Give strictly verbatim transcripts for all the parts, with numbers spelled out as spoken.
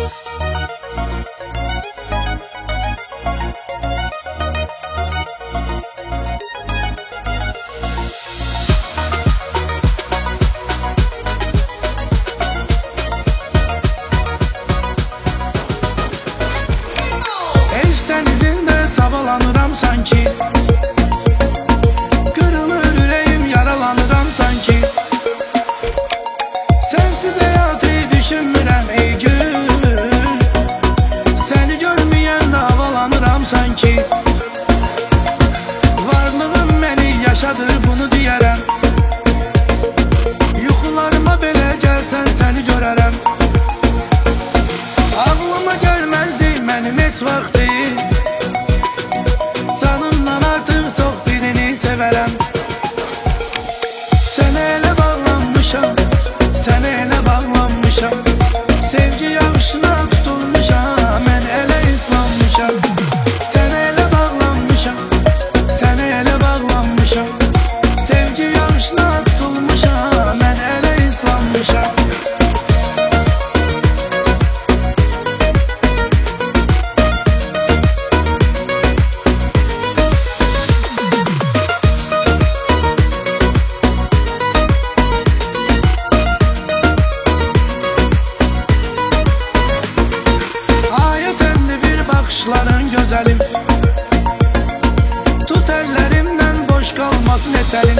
Çabalanıram sanki, kırılır yüreğim, yaralanıram sanki. Sensiz hayatı düşünmürəm ey gün, seni görməyəndə havalanıram sanki. Varlığım məni yaşadır, bunu deyərəm. Yuxularıma belə gəlsən səni görərəm. Ağlıma gəlməzdi mənim heç vaxtı, sənə elə bağlanmışam, sənə elə bağlanmışam. Sevgi yağışına tutulmuşam, mən elə islanmışam. Sənə elə bağlanmışam, sənə elə bağlanmışam. Sevgi yağışına tutulmuşam, mən elə islanmışam. Bakışların gözəlim, tut əllərimdən boş qalmasın əsəlim.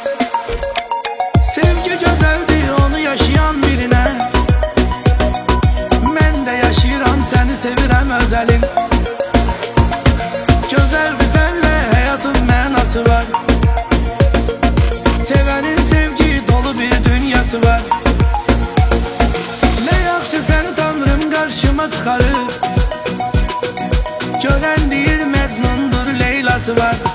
Sevgi gözəldir onu yaşayan birinə, mən də yaşayıram səni sevirəm özəlim. Gözəl bizəllə həyatın mənası var, sevənin sevgi dolu bir dünyası var. Nə yaxşı səni tanrım qarşıma çıxarır, görən deyir Məcnundur Leylası var.